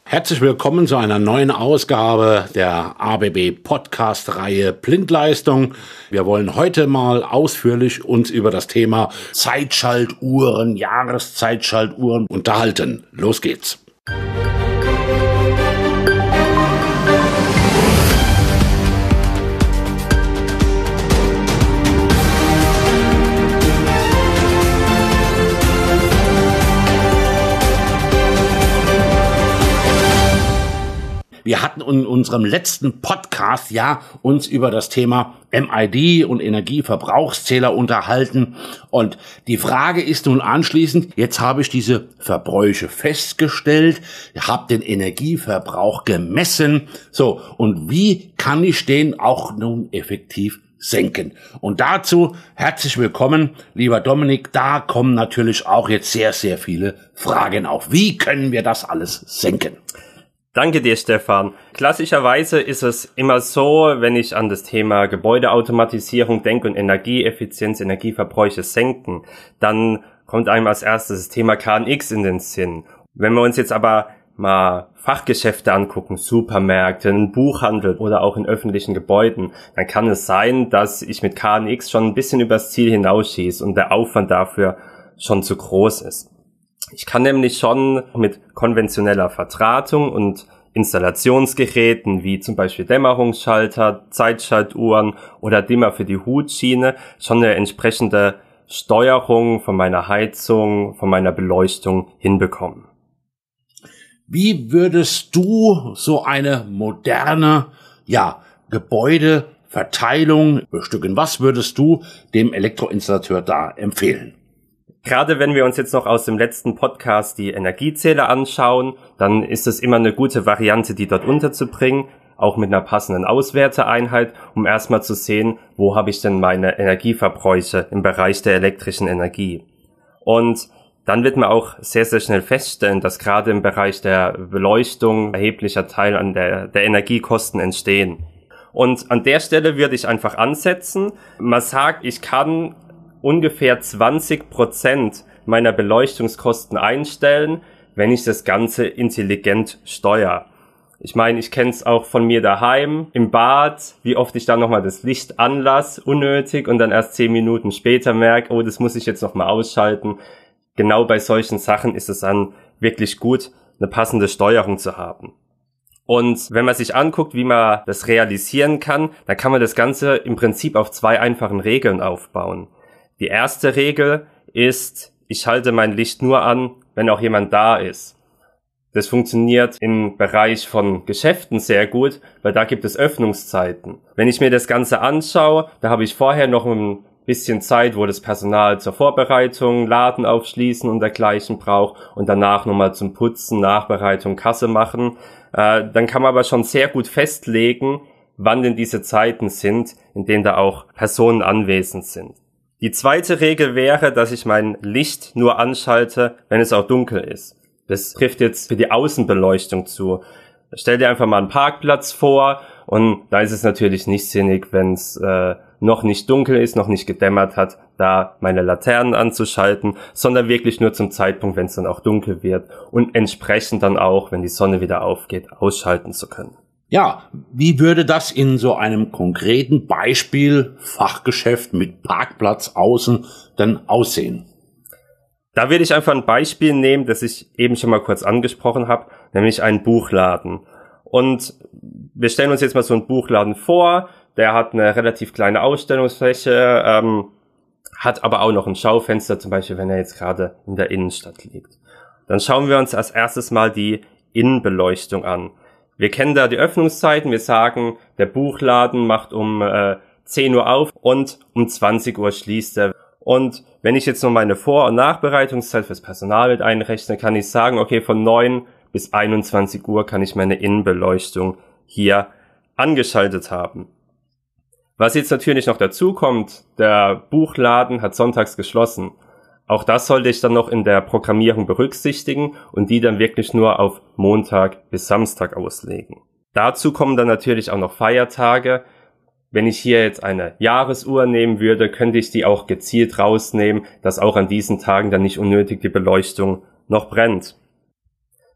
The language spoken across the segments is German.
Herzlich willkommen zu einer neuen Ausgabe der ABB Podcast-Reihe Blindleistung. Wir wollen heute mal ausführlich uns über das Thema Zeitschaltuhren, Jahreszeitschaltuhren unterhalten. Los geht's! Wir hatten in unserem letzten Podcast uns über das Thema MID und Energieverbrauchszähler unterhalten. Und die Frage ist nun anschließend, jetzt habe ich diese Verbräuche festgestellt, habe den Energieverbrauch gemessen. So, und wie kann ich den auch nun effektiv senken? Und dazu herzlich willkommen, lieber Dominik. Da kommen natürlich auch jetzt sehr, sehr viele Fragen auf. Wie können wir das alles senken? Danke dir, Stefan. Klassischerweise ist es immer so, wenn ich an das Thema Gebäudeautomatisierung denke und Energieeffizienz, Energieverbräuche senken, dann kommt einem als erstes das Thema KNX in den Sinn. Wenn wir uns jetzt aber mal Fachgeschäfte angucken, Supermärkte, einen Buchhandel oder auch in öffentlichen Gebäuden, dann kann es sein, dass ich mit KNX schon ein bisschen übers Ziel hinausschieße und der Aufwand dafür schon zu groß ist. Ich kann nämlich schon mit konventioneller Verdrahtung und Installationsgeräten wie zum Beispiel Dämmerungsschalter, Zeitschaltuhren oder Dimmer für die Hutschiene schon eine entsprechende Steuerung von meiner Heizung, von meiner Beleuchtung hinbekommen. Wie würdest du so eine moderne, Gebäudeverteilung bestücken? Was würdest du dem Elektroinstallateur da empfehlen? Gerade wenn wir uns jetzt noch aus dem letzten Podcast die Energiezähler anschauen, dann ist es immer eine gute Variante, die dort unterzubringen, auch mit einer passenden Auswerteeinheit, um erstmal zu sehen, wo habe ich denn meine Energieverbräuche im Bereich der elektrischen Energie. Und dann wird man auch sehr, sehr schnell feststellen, dass gerade im Bereich der Beleuchtung erheblicher Teil an der Energiekosten entstehen. Und an der Stelle würde ich einfach ansetzen. Man sagt, ich kann ungefähr 20% meiner Beleuchtungskosten einstellen, wenn ich das Ganze intelligent steuere. Ich meine, ich kenne es auch von mir daheim, im Bad, wie oft ich dann nochmal das Licht anlasse, unnötig, und dann erst 10 Minuten später merke, oh, das muss ich jetzt nochmal ausschalten. Genau bei solchen Sachen ist es dann wirklich gut, eine passende Steuerung zu haben. Und wenn man sich anguckt, wie man das realisieren kann, dann kann man das Ganze im Prinzip auf 2 einfachen Regeln aufbauen. Die erste Regel ist, ich schalte mein Licht nur an, wenn auch jemand da ist. Das funktioniert im Bereich von Geschäften sehr gut, weil da gibt es Öffnungszeiten. Wenn ich mir das Ganze anschaue, da habe ich vorher noch ein bisschen Zeit, wo das Personal zur Vorbereitung, Laden aufschließen und dergleichen braucht und danach nochmal zum Putzen, Nachbereitung, Kasse machen. Dann kann man aber schon sehr gut festlegen, wann denn diese Zeiten sind, in denen da auch Personen anwesend sind. Die zweite Regel wäre, dass ich mein Licht nur anschalte, wenn es auch dunkel ist. Das trifft jetzt für die Außenbeleuchtung zu. Stell dir einfach mal einen Parkplatz vor und da ist es natürlich nicht sinnig, wenn es noch nicht dunkel ist, noch nicht gedämmert hat, da meine Laternen anzuschalten, sondern wirklich nur zum Zeitpunkt, wenn es dann auch dunkel wird und entsprechend dann auch, wenn die Sonne wieder aufgeht, ausschalten zu können. Ja, wie würde das in so einem konkreten Beispiel Fachgeschäft mit Parkplatz außen denn aussehen? Da würde ich einfach ein Beispiel nehmen, das ich eben schon mal kurz angesprochen habe, nämlich einen Buchladen. Und wir stellen uns jetzt mal so einen Buchladen vor, der hat eine relativ kleine Ausstellungsfläche, hat aber auch noch ein Schaufenster, zum Beispiel wenn er jetzt gerade in der Innenstadt liegt. Dann schauen wir uns als erstes mal die Innenbeleuchtung an. Wir kennen da die Öffnungszeiten. Wir sagen, der Buchladen macht um 10 Uhr auf und um 20 Uhr schließt er. Und wenn ich jetzt noch meine Vor- und Nachbereitungszeit fürs Personal mit einrechne, kann ich sagen, okay, von 9 bis 21 Uhr kann ich meine Innenbeleuchtung hier angeschaltet haben. Was jetzt natürlich noch dazu kommt, der Buchladen hat sonntags geschlossen. Auch das sollte ich dann noch in der Programmierung berücksichtigen und die dann wirklich nur auf Montag bis Samstag auslegen. Dazu kommen dann natürlich auch noch Feiertage. Wenn ich hier jetzt eine Jahresuhr nehmen würde, könnte ich die auch gezielt rausnehmen, dass auch an diesen Tagen dann nicht unnötig die Beleuchtung noch brennt.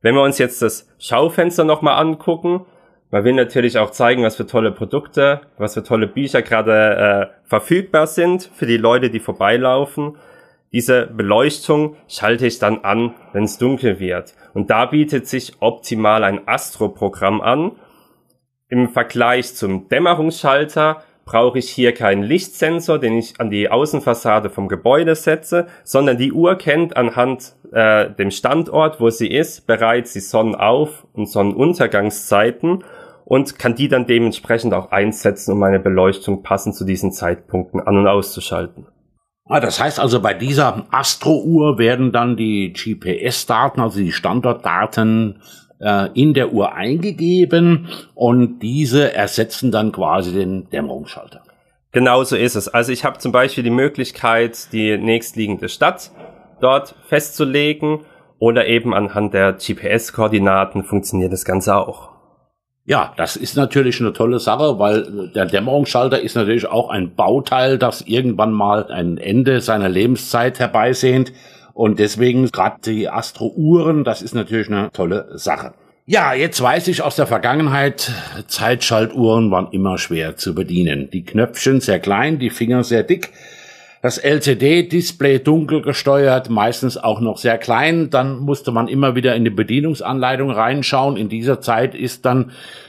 Wenn wir uns jetzt das Schaufenster nochmal angucken, man will natürlich auch zeigen, was für tolle Produkte, was für tolle Bücher gerade verfügbar sind für die Leute, die vorbeilaufen. Diese Beleuchtung schalte ich dann an, wenn es dunkel wird. Und da bietet sich optimal ein Astro-Programm an. Im Vergleich zum Dämmerungsschalter brauche ich hier keinen Lichtsensor, den ich an die Außenfassade vom Gebäude setze, sondern die Uhr kennt anhand dem Standort, wo sie ist, bereits die Sonnenauf- und Sonnenuntergangszeiten und kann die dann dementsprechend auch einsetzen, um meine Beleuchtung passend zu diesen Zeitpunkten an- und auszuschalten. Das heißt also, bei dieser Astro-Uhr werden dann die GPS-Daten, also die Standortdaten, in der Uhr eingegeben und diese ersetzen dann quasi den Dämmerungsschalter. Genau so ist es. Also ich habe zum Beispiel die Möglichkeit, die nächstliegende Stadt dort festzulegen oder eben anhand der GPS-Koordinaten funktioniert das Ganze auch. Ja, das ist natürlich eine tolle Sache, weil der Dämmerungsschalter ist natürlich auch ein Bauteil, das irgendwann mal ein Ende seiner Lebenszeit herbeisehnt. Und deswegen gerade die Astro-Uhren, das ist natürlich eine tolle Sache. Ja, jetzt weiß ich aus der Vergangenheit, Zeitschaltuhren waren immer schwer zu bedienen. Die Knöpfchen sehr klein, die Finger sehr dick. Das LCD-Display dunkel gesteuert, meistens auch noch sehr klein. Dann musste man immer wieder in die Bedienungsanleitung reinschauen. In dieser Zeit ist dann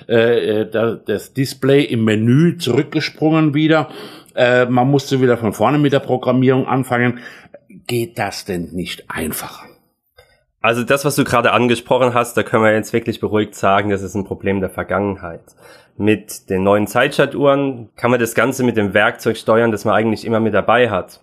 das Display im Menü zurückgesprungen wieder. Man musste wieder von vorne mit der Programmierung anfangen. Geht das denn nicht einfacher? Also das, was du gerade angesprochen hast, da können wir jetzt wirklich beruhigt sagen, das ist ein Problem der Vergangenheit. Mit den neuen Zeitschaltuhren kann man das Ganze mit dem Werkzeug steuern, das man eigentlich immer mit dabei hat.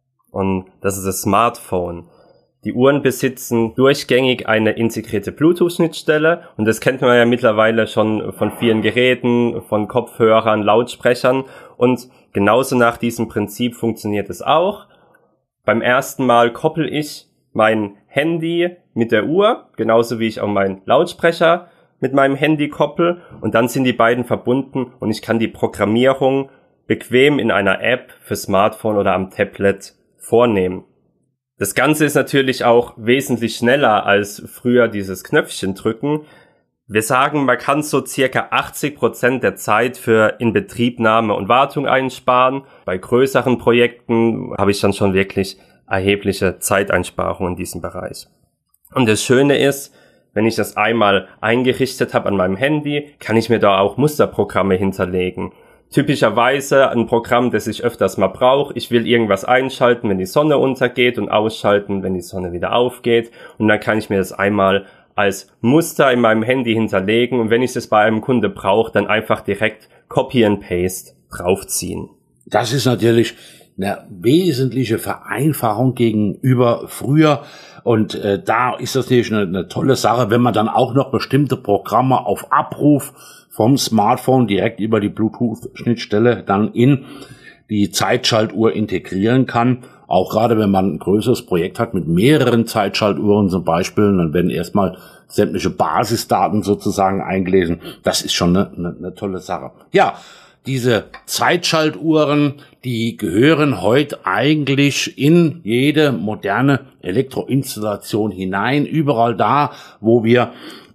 Und das ist das Smartphone. Die Uhren besitzen durchgängig eine integrierte Bluetooth-Schnittstelle und das kennt man ja mittlerweile schon von vielen Geräten, von Kopfhörern, Lautsprechern und genauso nach diesem Prinzip funktioniert es auch. Beim ersten Mal koppel ich mein Handy mit der Uhr, genauso wie ich auch meinen Lautsprecher mit meinem Handy koppel und dann sind die beiden verbunden und ich kann die Programmierung bequem in einer App für Smartphone oder am Tablet vornehmen. Das Ganze ist natürlich auch wesentlich schneller als früher dieses Knöpfchen drücken. Wir sagen, man kann so circa 80% der Zeit für Inbetriebnahme und Wartung einsparen. Bei größeren Projekten habe ich dann schon wirklich erhebliche Zeiteinsparungen in diesem Bereich. Und das Schöne ist, wenn ich das einmal eingerichtet habe an meinem Handy, kann ich mir da auch Musterprogramme hinterlegen. Typischerweise ein Programm, das ich öfters mal brauche. Ich will irgendwas einschalten, wenn die Sonne untergeht und ausschalten, wenn die Sonne wieder aufgeht. Und dann kann ich mir das einmal als Muster in meinem Handy hinterlegen. Und wenn ich das bei einem Kunde brauche, dann einfach direkt Copy and Paste draufziehen. Das ist natürlich eine wesentliche Vereinfachung gegenüber früher. Und da ist das natürlich eine tolle Sache, wenn man dann auch noch bestimmte Programme auf Abruf vom Smartphone direkt über die Bluetooth-Schnittstelle dann in die Zeitschaltuhr integrieren kann. Auch gerade wenn man ein größeres Projekt hat mit mehreren Zeitschaltuhren zum Beispiel, dann werden erstmal sämtliche Basisdaten sozusagen eingelesen. Das ist schon eine tolle Sache. Ja, diese Zeitschaltuhren, die gehören heute eigentlich in jede moderne Elektroinstallation hinein. Überall da, wo wir,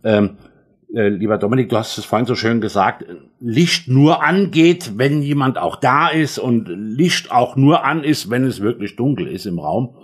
lieber Dominik, du hast es vorhin so schön gesagt, Licht nur angeht, wenn jemand auch da ist und Licht auch nur an ist, wenn es wirklich dunkel ist im Raum.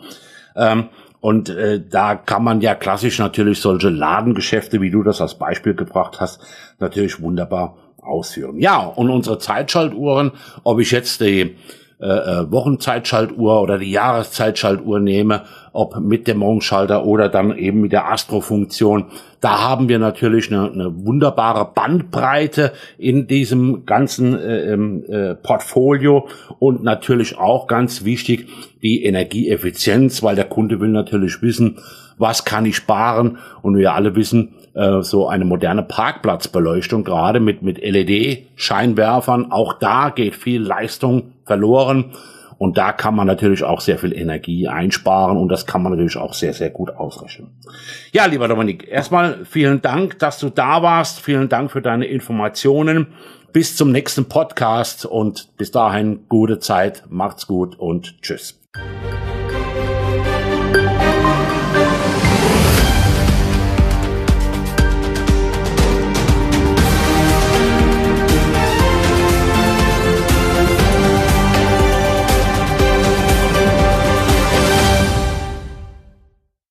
Und da kann man ja klassisch natürlich solche Ladengeschäfte, wie du das als Beispiel gebracht hast, natürlich wunderbar ausführen. Ja, und unsere Zeitschaltuhren, ob ich jetzt die Wochenzeitschaltuhr oder die Jahreszeitschaltuhr nehme, ob mit dem Dämmerungsschalter oder dann eben mit der Astro-Funktion, da haben wir natürlich eine wunderbare Bandbreite in diesem ganzen Portfolio und natürlich auch ganz wichtig die Energieeffizienz, weil der Kunde will natürlich wissen, was kann ich sparen, und wir alle wissen, so eine moderne Parkplatzbeleuchtung, gerade mit LED-Scheinwerfern, auch da geht viel Leistung verloren und da kann man natürlich auch sehr viel Energie einsparen und das kann man natürlich auch sehr, sehr gut ausrechnen. Ja, lieber Dominik, erstmal vielen Dank, dass du da warst, vielen Dank für deine Informationen, bis zum nächsten Podcast und bis dahin gute Zeit, macht's gut und tschüss.